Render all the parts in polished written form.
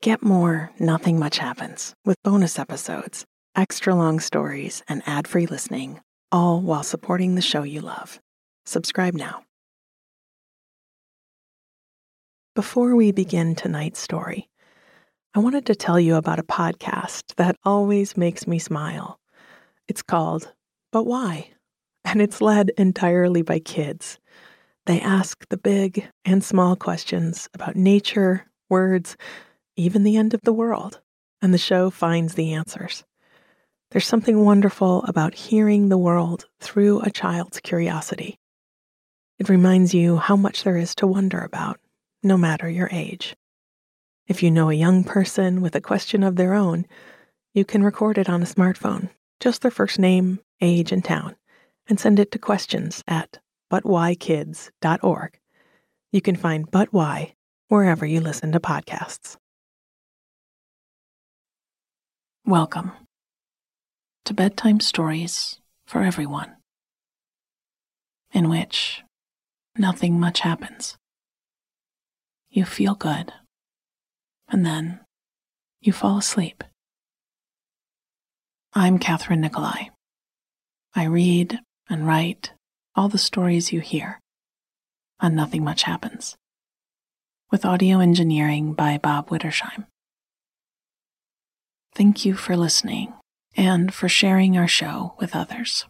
Get more Nothing Much Happens with bonus episodes, extra long stories, and ad-free listening, all while supporting the show you love. Subscribe now. Before we begin tonight's story, I wanted to tell you about a podcast that always makes me smile. It's called But Why? And it's led entirely by kids. They ask the big and small questions about nature, words, even the end of the world, and the show finds the answers. There's something wonderful about hearing the world through a child's curiosity. It reminds you how much there is to wonder about, no matter your age. If you know a young person with a question of their own, you can record it on a smartphone, just their first name, age, and town, and send it to questions@butwhykids.org. You can find But Why wherever you listen to podcasts. Welcome to Bedtime Stories for Everyone, in which nothing much happens. You feel good, and then you fall asleep. I'm Catherine Nicolai. I read and write all the stories you hear on Nothing Much Happens, with audio engineering by Bob Wittersheim. Thank you for listening and for sharing our show with others.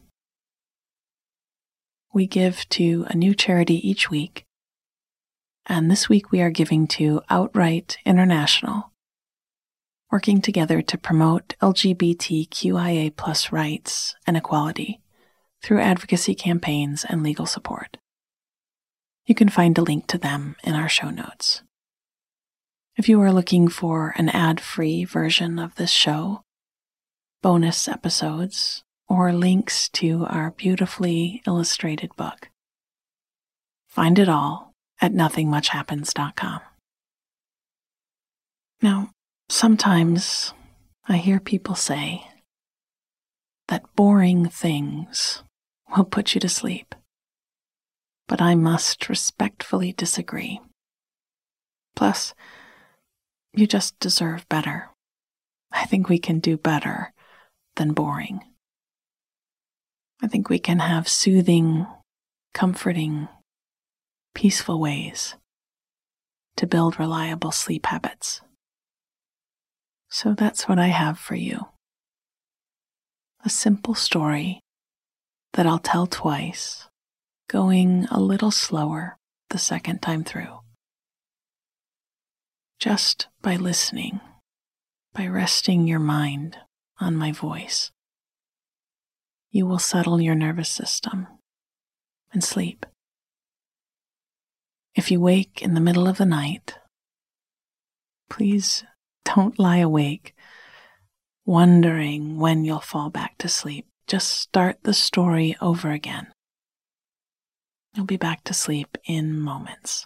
We give to a new charity each week, and this week we are giving to Outright International, working together to promote LGBTQIA+ rights and equality through advocacy campaigns and legal support. You can find a link to them in our show notes. If you are looking for an ad-free version of this show, bonus episodes, or links to our beautifully illustrated book, find it all at nothingmuchhappens.com. Now, sometimes I hear people say that boring things will put you to sleep, but I must respectfully disagree. Plus, you just deserve better. I think we can do better than boring. I think we can have soothing, comforting, peaceful ways to build reliable sleep habits. So that's what I have for you. A simple story that I'll tell twice, going a little slower the second time through. Just by listening, by resting your mind on my voice, you will settle your nervous system and sleep. If you wake in the middle of the night, please don't lie awake, wondering when you'll fall back to sleep. Just start the story over again. You'll be back to sleep in moments.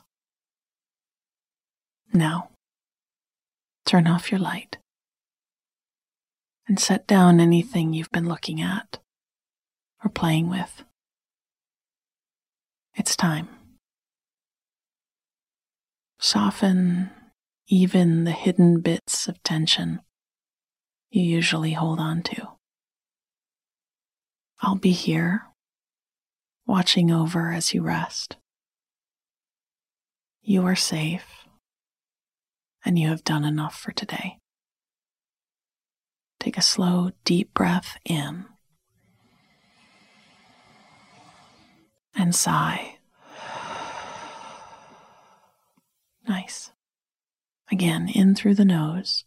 Now, turn off your light and set down anything you've been looking at or playing with. It's time. Soften even the hidden bits of tension you usually hold on to. I'll be here, watching over as you rest. You are safe, and you have done enough for today. Take a slow, deep breath in and sigh. Nice. Again, in through the nose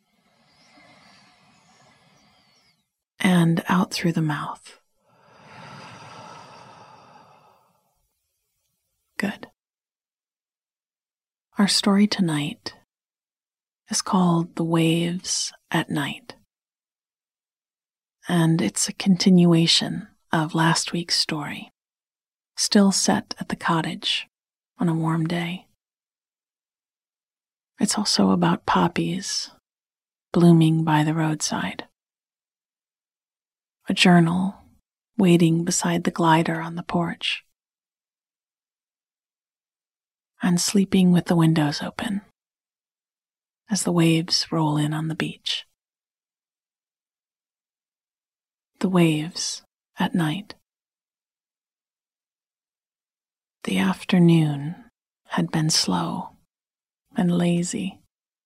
and out through the mouth. Good. Our story tonight is called The Waves at Night, and it's a continuation of last week's story, still set at the cottage on a warm day. It's also about poppies blooming by the roadside, a journal waiting beside the glider on the porch, and sleeping with the windows open, as the waves roll in on the beach. The waves at night. The afternoon had been slow and lazy.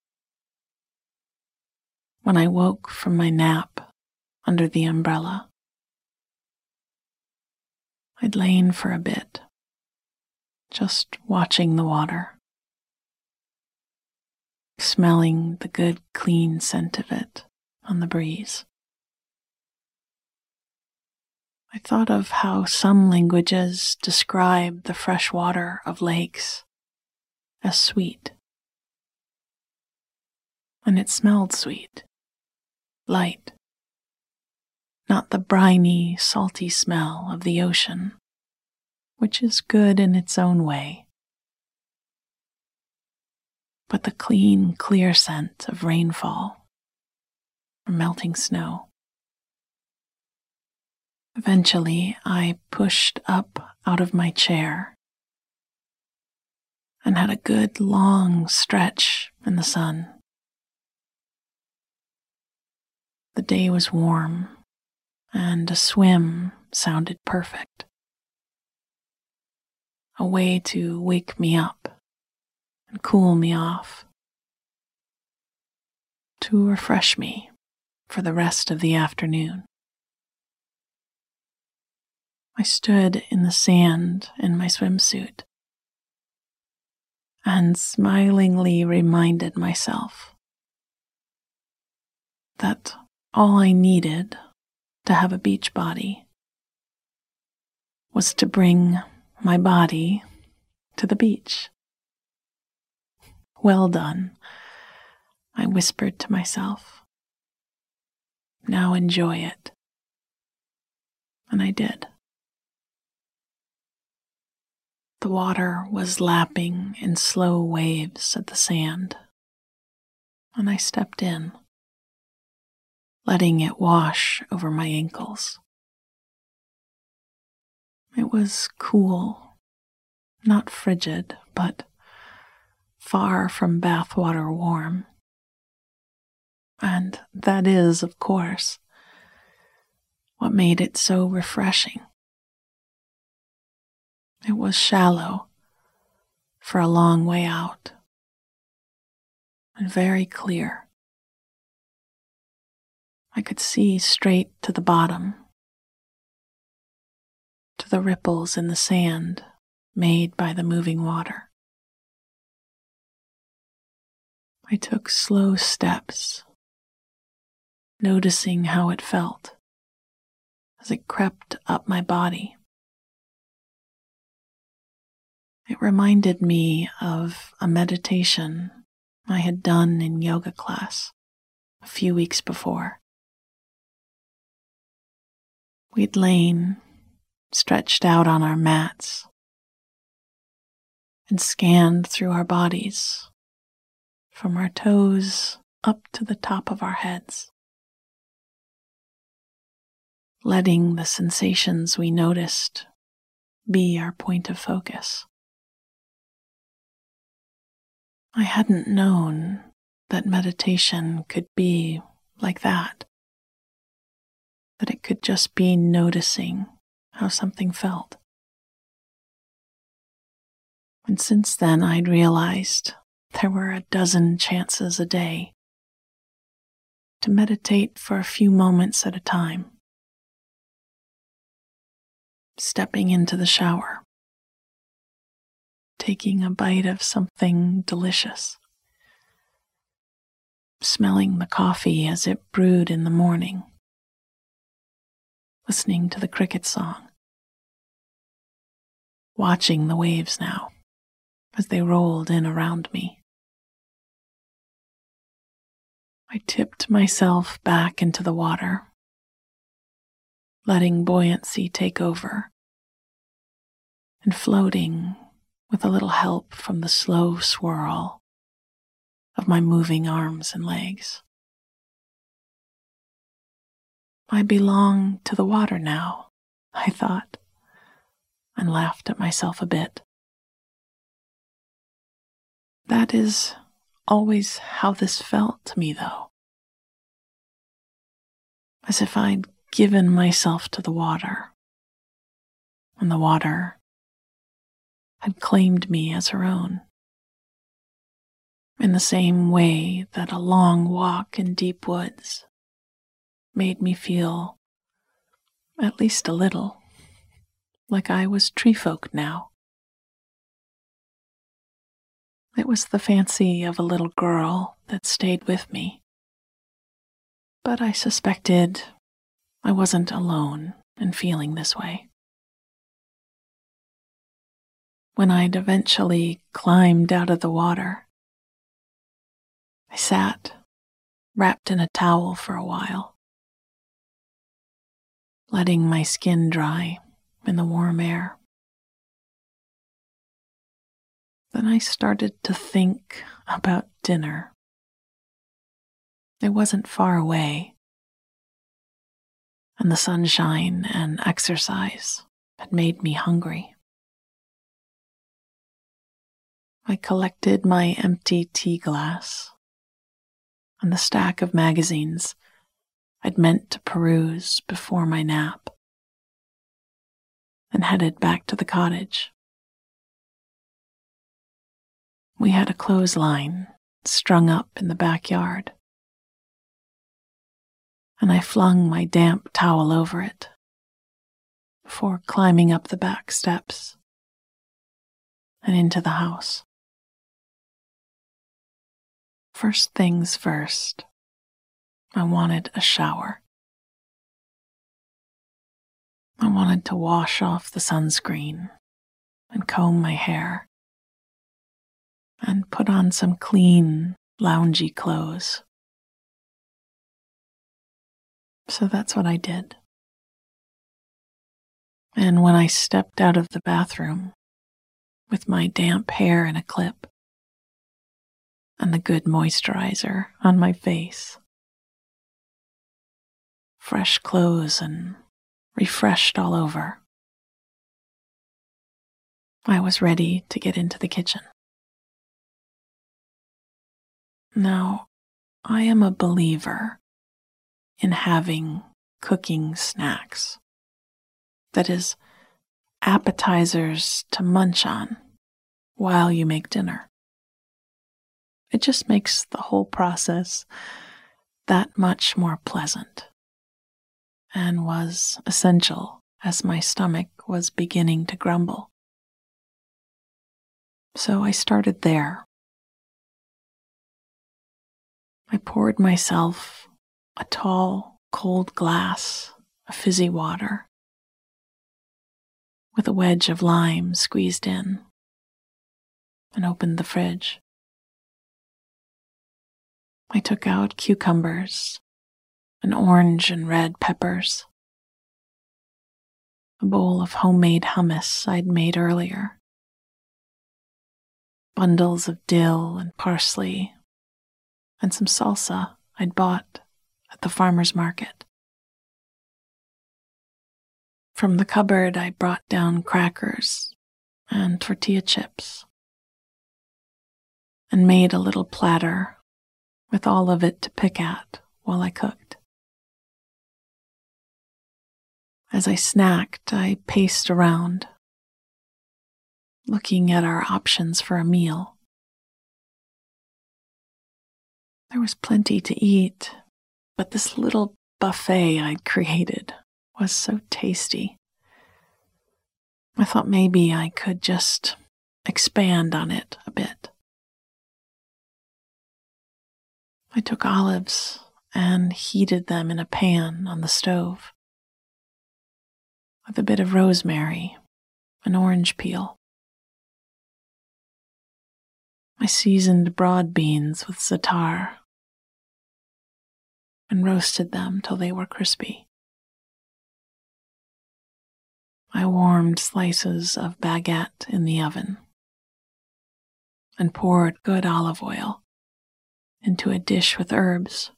When I woke from my nap under the umbrella, I'd lain for a bit, just watching the water, smelling the good, clean scent of it on the breeze. I thought of how some languages describe the fresh water of lakes as sweet. And it smelled sweet, light, not the briny, salty smell of the ocean, which is good in its own way, but the clean, clear scent of rainfall or melting snow. Eventually, I pushed up out of my chair and had a good long stretch in the sun. The day was warm, and a swim sounded perfect. A way to wake me up and cool me off, to refresh me for the rest of the afternoon. I stood in the sand in my swimsuit and smilingly reminded myself that all I needed to have a beach body was to bring my body to the beach. Well done, I whispered to myself. Now enjoy it. And I did. The water was lapping in slow waves at the sand, and I stepped in, letting it wash over my ankles. It was cool, not frigid, but far from bathwater warm. And that is, of course, what made it so refreshing. It was shallow for a long way out, and very clear. I could see straight to the bottom, to the ripples in the sand made by the moving water. I took slow steps, noticing how it felt as it crept up my body. It reminded me of a meditation I had done in yoga class a few weeks before. We'd lain stretched out on our mats and scanned through our bodies from our toes up to the top of our heads, letting the sensations we noticed be our point of focus. I hadn't known that meditation could be like that it could just be noticing how something felt. And since then, I'd realized there were a dozen chances a day to meditate for a few moments at a time. Stepping into the shower, taking a bite of something delicious, smelling the coffee as it brewed in the morning, listening to the cricket song, watching the waves now as they rolled in around me. I tipped myself back into the water, letting buoyancy take over, and floating with a little help from the slow swirl of my moving arms and legs. I belong to the water now, I thought, and laughed at myself a bit. That is always how this felt to me, though. As if I'd given myself to the water, and the water had claimed me as her own. In the same way that a long walk in deep woods made me feel, at least a little, like I was tree folk now. It was the fancy of a little girl that stayed with me, but I suspected I wasn't alone in feeling this way. When I'd eventually climbed out of the water, I sat, wrapped in a towel for a while, letting my skin dry in the warm air. Then I started to think about dinner. It wasn't far away, and the sunshine and exercise had made me hungry. I collected my empty tea glass and the stack of magazines I'd meant to peruse before my nap, and headed back to the cottage. We had a clothesline strung up in the backyard, and I flung my damp towel over it before climbing up the back steps and into the house. First things first, I wanted a shower. I wanted to wash off the sunscreen and comb my hair and put on some clean, loungy clothes. So that's what I did. And when I stepped out of the bathroom with my damp hair in a clip and the good moisturizer on my face, fresh clothes and refreshed all over, I was ready to get into the kitchen. Now, I am a believer in having cooking snacks. That is, appetizers to munch on while you make dinner. It just makes the whole process that much more pleasant, and was essential as my stomach was beginning to grumble. So I started there. I poured myself a tall, cold glass of fizzy water with a wedge of lime squeezed in, and opened the fridge. I took out cucumbers and orange and red peppers, a bowl of homemade hummus I'd made earlier, bundles of dill and parsley, and some salsa I'd bought at the farmer's market. From the cupboard, I brought down crackers and tortilla chips and made a little platter with all of it to pick at while I cooked. As I snacked, I paced around, looking at our options for a meal. There was plenty to eat, but this little buffet I'd created was so tasty. I thought maybe I could just expand on it a bit. I took olives and heated them in a pan on the stove with a bit of rosemary and orange peel. I seasoned broad beans with za'atar and roasted them till they were crispy. I warmed slices of baguette in the oven and poured good olive oil into a dish with herbs.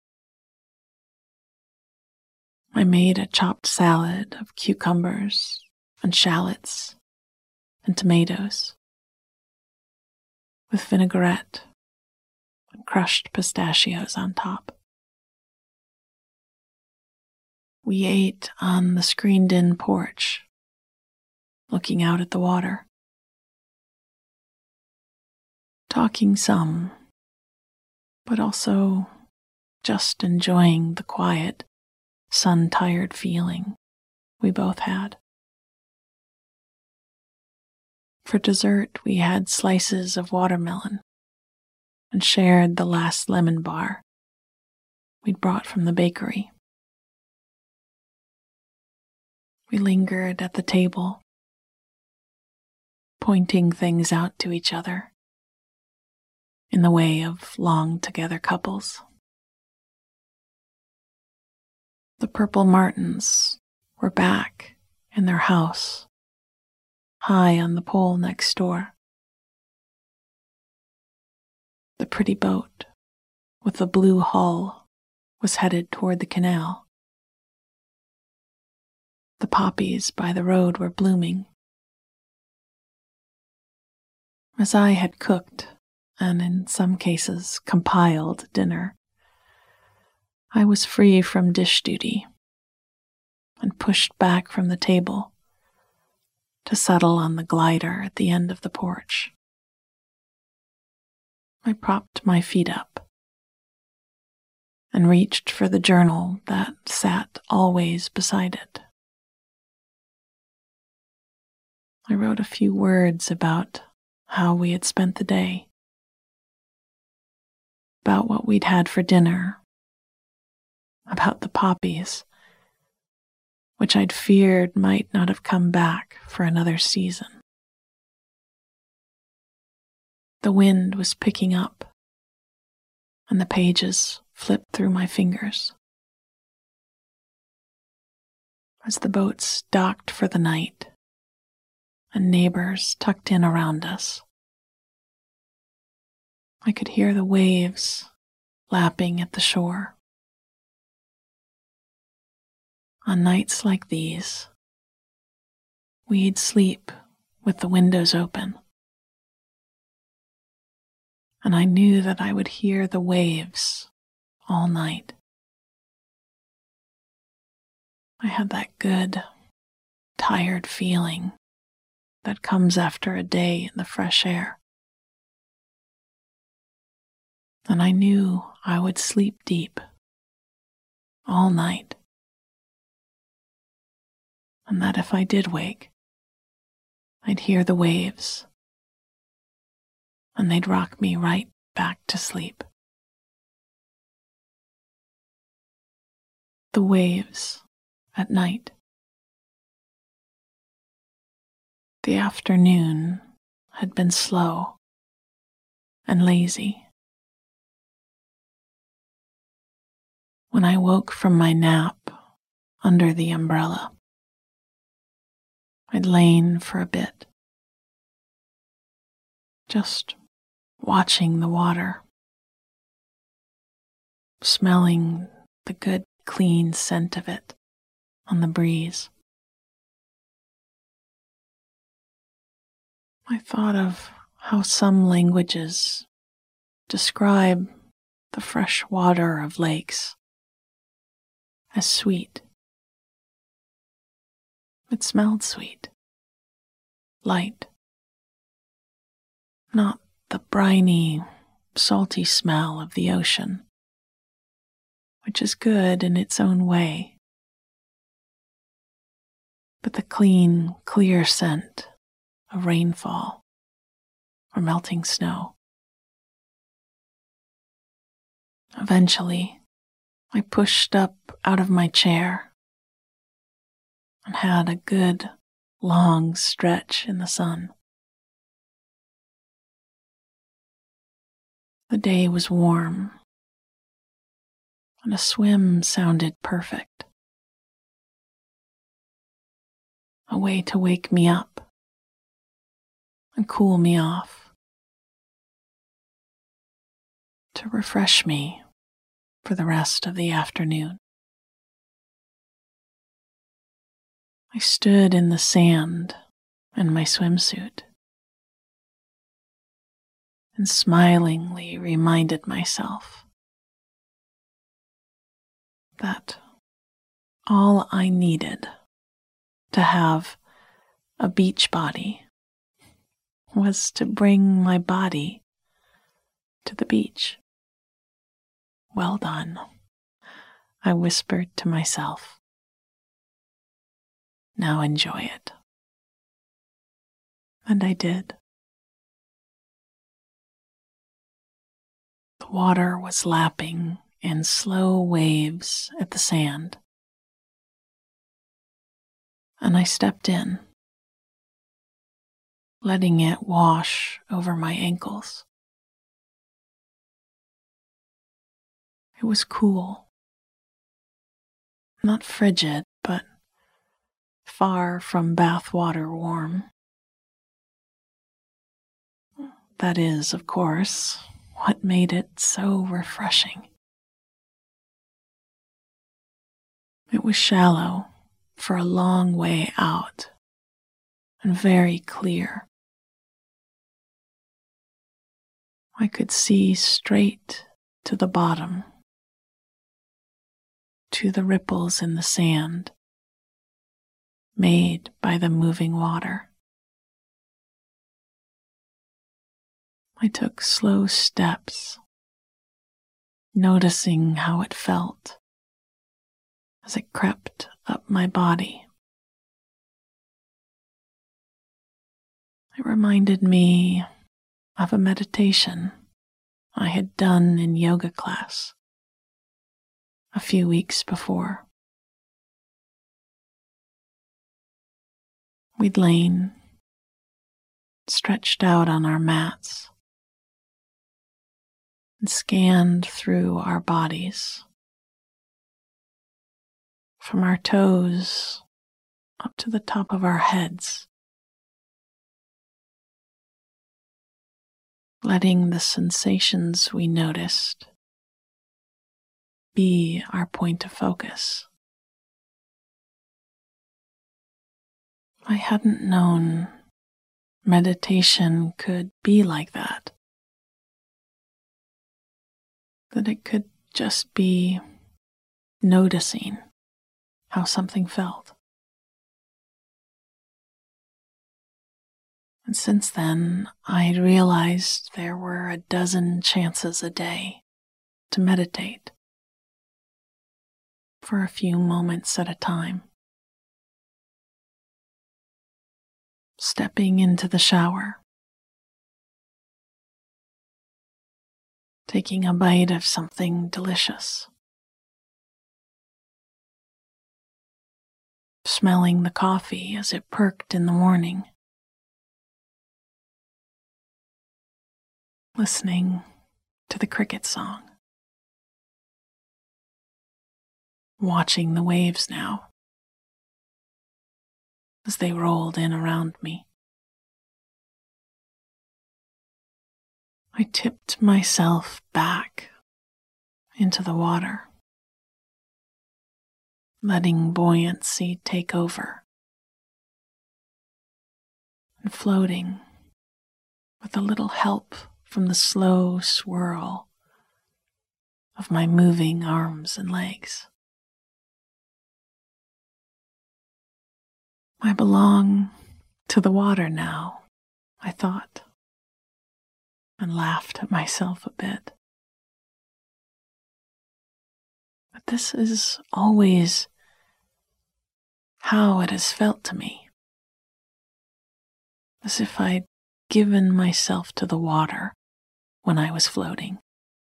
I made a chopped salad of cucumbers and shallots and tomatoes with vinaigrette and crushed pistachios on top. We ate on the screened-in porch, looking out at the water, talking some, but also just enjoying the quiet, sun-tired feeling we both had. For dessert, we had slices of watermelon and shared the last lemon bar we'd brought from the bakery. We lingered at the table, pointing things out to each other in the way of long-together couples. The Purple Martins were back in their house, high on the pole next door. The pretty boat with the blue hull was headed toward the canal. The poppies by the road were blooming. As I had cooked, and in some cases compiled dinner, I was free from dish duty and pushed back from the table to settle on the glider at the end of the porch. I propped my feet up and reached for the journal that sat always beside it. I wrote a few words about how we had spent the day, about what we'd had for dinner, about the poppies, which I'd feared might not have come back for another season. The wind was picking up, and the pages flipped through my fingers. As the boats docked for the night, and neighbors tucked in around us, I could hear the waves lapping at the shore. On nights like these, we'd sleep with the windows open, and I knew that I would hear the waves all night. I had that good, tired feeling that comes after a day in the fresh air. And I knew I would sleep deep all night, and that if I did wake, I'd hear the waves, and they'd rock me right back to sleep. The waves at night. The afternoon had been slow and lazy. When I woke from my nap under the umbrella, I'd lain for a bit, just watching the water, smelling the good, clean scent of it on the breeze. I thought of how some languages describe the fresh water of lakes as sweet. It smelled sweet, light, not the briny, salty smell of the ocean, which is good in its own way, but the clean, clear scent of rainfall or melting snow. Eventually, I pushed up out of my chair and had a good, long stretch in the sun. The day was warm, and a swim sounded perfect. A way to wake me up and cool me off, to refresh me for the rest of the afternoon. I stood in the sand in my swimsuit, and smilingly reminded myself that all I needed to have a beach body was to bring my body to the beach. Well done, I whispered to myself. Now enjoy it. And I did. The water was lapping in slow waves at the sand, and I stepped in, letting it wash over my ankles. It was cool, not frigid, but far from bathwater warm. That is, of course, what made it so refreshing. It was shallow for a long way out and very clear. I could see straight to the bottom, to the ripples in the sand made by the moving water. I took slow steps, noticing how it felt as it crept up my body. It reminded me of a meditation I had done in yoga class a few weeks before. We'd lain, stretched out on our mats, and scanned through our bodies, from our toes up to the top of our heads, letting the sensations we noticed be our point of focus. I hadn't known meditation could be like that it could just be noticing how something felt. And since then, I'd realized there were a dozen chances a day to meditate for a few moments at a time. Stepping into the shower, taking a bite of something delicious, smelling the coffee as it perked in the morning, listening to the cricket song, watching the waves now as they rolled in around me. I tipped myself back into the water, letting buoyancy take over, and floating with a little help from the slow swirl of my moving arms and legs. I belong to the water now, I thought, and laughed at myself a bit. But this is always how it has felt to me, as if I'd given myself to the water when I was floating,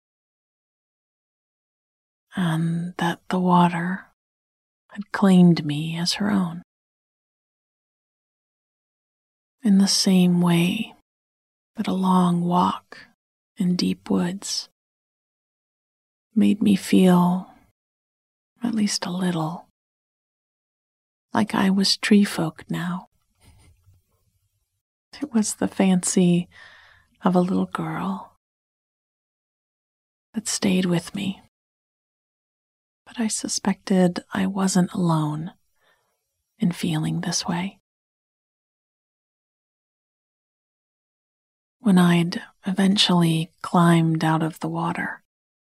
and that the water had claimed me as her own. In the same way that a long walk in deep woods made me feel, at least a little, like I was tree folk now. It was the fancy of a little girl that stayed with me, but I suspected I wasn't alone in feeling this way. when I'd eventually climbed out of the water,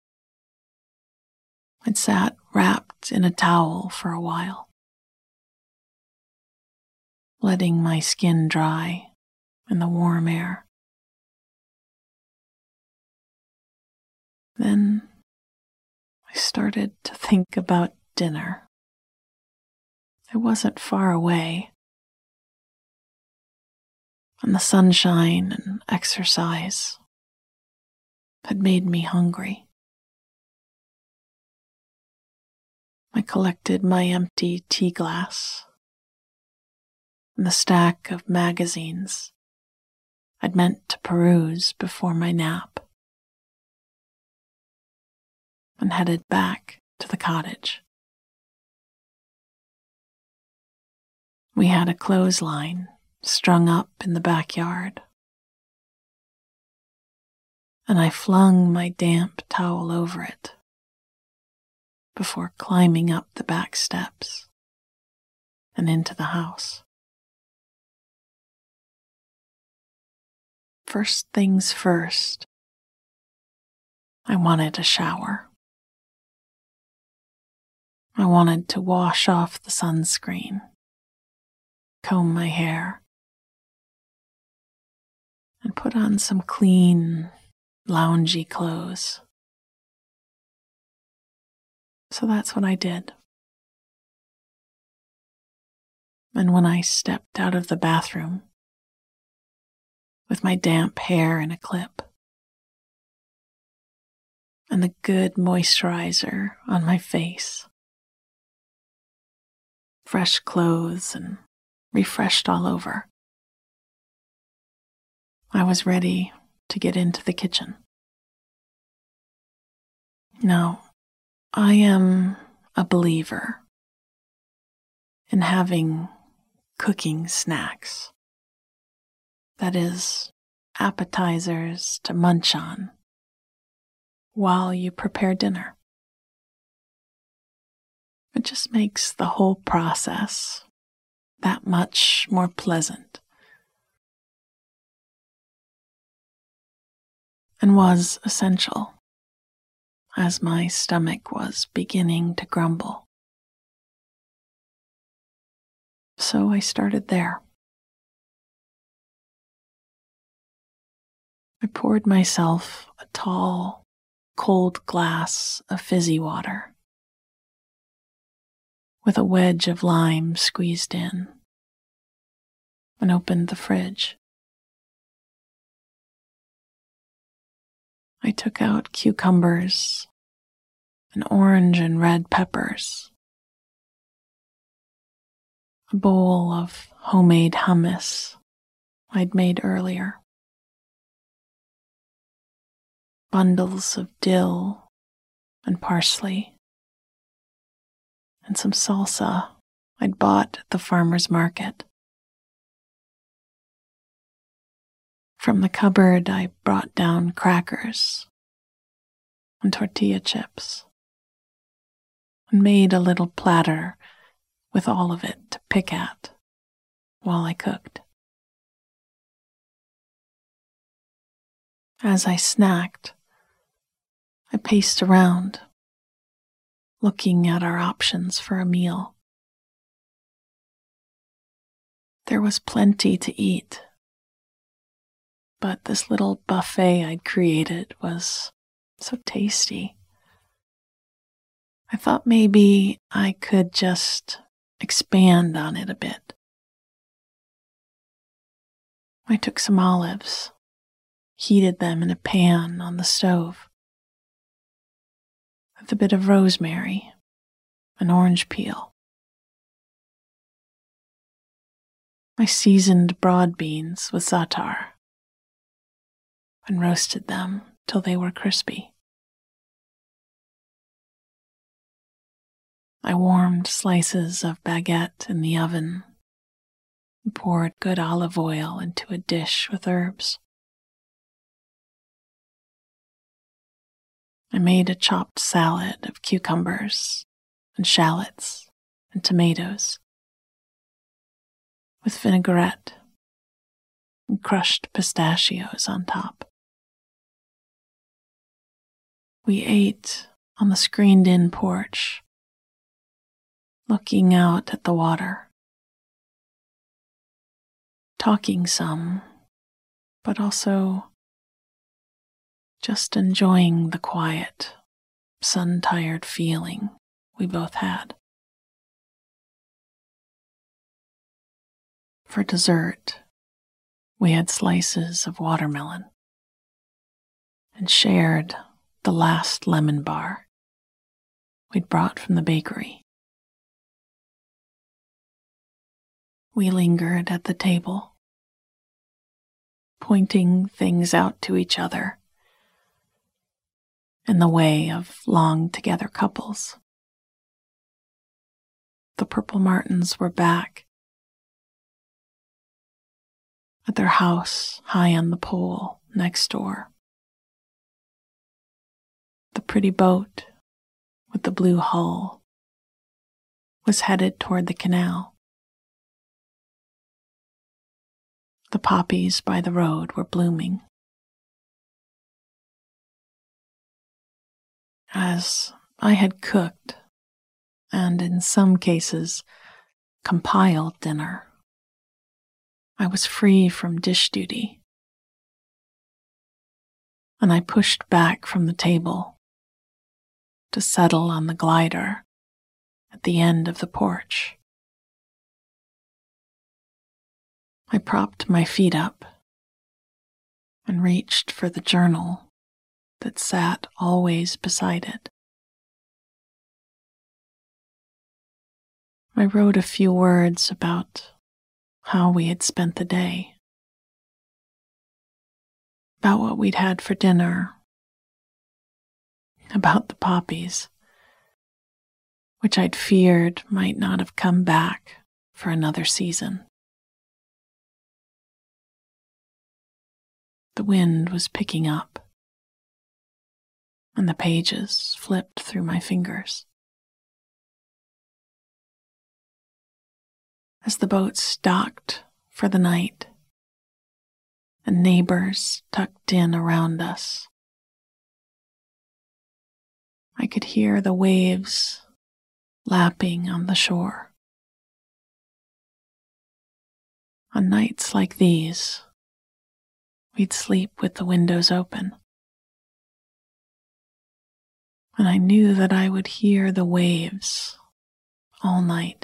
I'd sat wrapped in a towel for a while, letting my skin dry in the warm air. Then I started to think about dinner. It wasn't far away, and the sunshine and exercise had made me hungry. I collected my empty tea glass and the stack of magazines I'd meant to peruse before my nap, and headed back to the cottage. We had a clothesline strung up in the backyard, and I flung my damp towel over it before climbing up the back steps and into the house. First things first, I wanted a shower. I wanted to wash off the sunscreen, comb my hair, and put on some clean, loungy clothes. So that's what I did. And when I stepped out of the bathroom, with my damp hair in a clip, and the good moisturizer on my face, fresh clothes and refreshed all over, I was ready to get into the kitchen. Now, I am a believer in having cooking snacks. That is, appetizers to munch on while you prepare dinner. It just makes the whole process that much more pleasant, and was essential as my stomach was beginning to grumble. So I started there. I poured myself a tall, cold glass of fizzy water with a wedge of lime squeezed in, and opened the fridge. I took out cucumbers and orange and red peppers, a bowl of homemade hummus I'd made earlier, bundles of dill and parsley, and some salsa I'd bought at the farmer's market. From the cupboard, I brought down crackers and tortilla chips and made a little platter with all of it to pick at while I cooked. As I snacked, I paced around, looking at our options for a meal. There was plenty to eat, but this little buffet I'd created was so tasty. I thought maybe I could just expand on it a bit. I took some olives, heated them in a pan on the stove, with a bit of rosemary and orange peel. I seasoned broad beans with za'atar and roasted them till they were crispy. I warmed slices of baguette in the oven and poured good olive oil into a dish with herbs. I made a chopped salad of cucumbers and shallots and tomatoes with vinaigrette and crushed pistachios on top. We ate on the screened-in porch, looking out at the water, talking some, but also just enjoying the quiet, sun-tired feeling we both had. For dessert, we had slices of watermelon and shared the last lemon bar we'd brought from the bakery. We lingered at the table, pointing things out to each other in the way of long-together couples. The Purple Martins were back at their house high on the pole next door. The pretty boat with the blue hull was headed toward the canal. The poppies by the road were blooming. As I had cooked, and in some cases compiled dinner, I was free from dish duty, and I pushed back from the table to settle on the glider at the end of the porch. I propped my feet up and reached for the journal that sat always beside it. I wrote a few words about how we had spent the day, about what we'd had for dinner, about the poppies, which I'd feared might not have come back for another season. The wind was picking up, and the pages flipped through my fingers. As the boat docked for the night, and neighbors tucked in around us, I could hear the waves lapping on the shore. On nights like these, we'd sleep with the windows open, and I knew that I would hear the waves all night.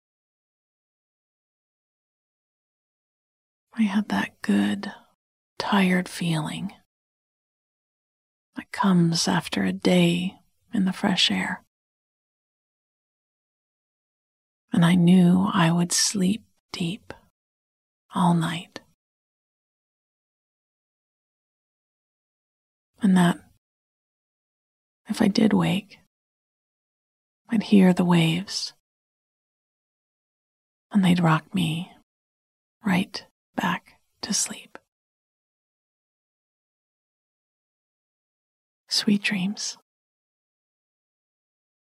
I had that good, tired feeling that comes after a day in the fresh air, and I knew I would sleep deep all night. And that if I did wake, I'd hear the waves, and they'd rock me right back to sleep. Sweet dreams.